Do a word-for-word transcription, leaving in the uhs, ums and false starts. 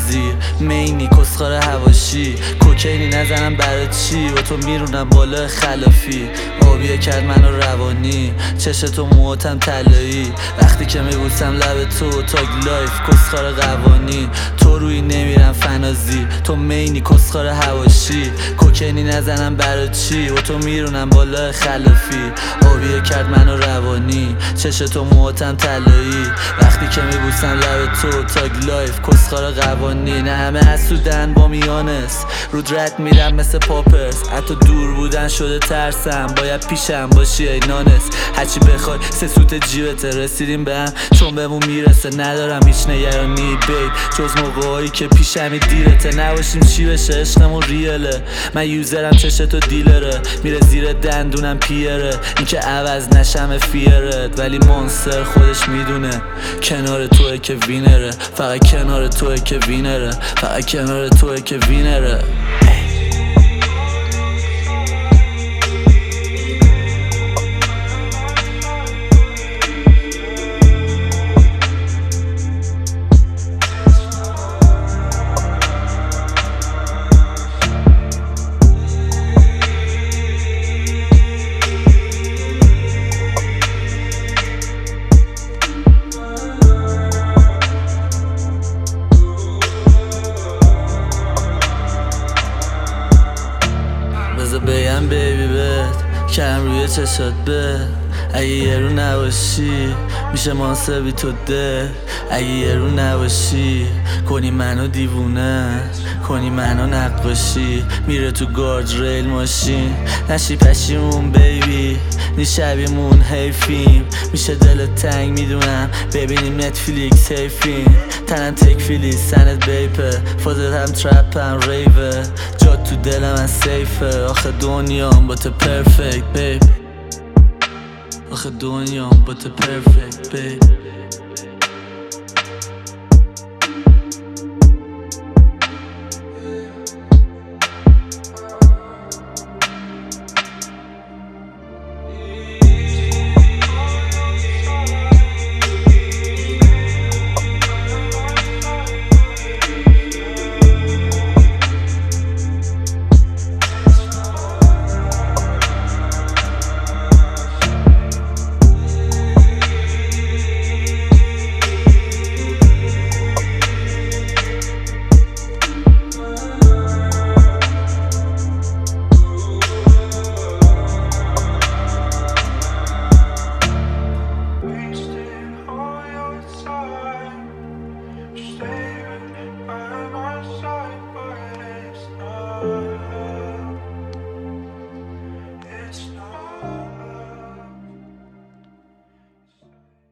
زیر مینی کسخار هواشی کوکینی نزنم برای چی و تو میرونم بالا خلافی آبیه کرد منو روانی چشتو موتم طلایی وقتی که میبوسم لب تو تاگ لایف کسخار قوانی تو روی نمیرم فنازی تو مینی کسخار هواشی کوکینی نزنم برای چی و تو میرونم بالا خلافی آبیه کرد منو روانی چشتو موتم طلایی وقتی که میبوسم لب تو تاگ لایف کسخار قوانی نه همه حسودن با میانست رود رد میرم مثل پاپرز حتی دور بودن شده ترسم باید پیشم باشی ای نانس هرچی بخوای سه سوت جیبته رسیدیم به هم چون بهمون میرسه ندارم هیچ نگرانی بیب جز موقعایی که پیشمی دیرته نباشیم چی بشه عشقمون ریاله من یوزرم چشتو دیلره میره زیر دندونم پیره این که عوض نشم فیرت ولی مونستر خودش میدونه کنار توه که وینره فقط کنار توه که وینره فقط کنار توه که وینره بذار بگم بیبی بهت کرم روی چشات به اگه یه رو نباشی میشه مانستر بی تو ده اگه یه رو نباشی کنی منو دیوونه کنی منو نقاشی میره تو گارد ریل ماشین نشی پشیمون بیبی نی شبیمون حیفیم میشه دلت تنگ میدونم ببینیم نتفلیکس حیفیم تنم تکفیلی سنت بیپه فازت هم ترپم ریوه جات تو دل من سیفه آخه دنیام با تو پرفکت بیب آخه دنیام با تو پرفکت بیب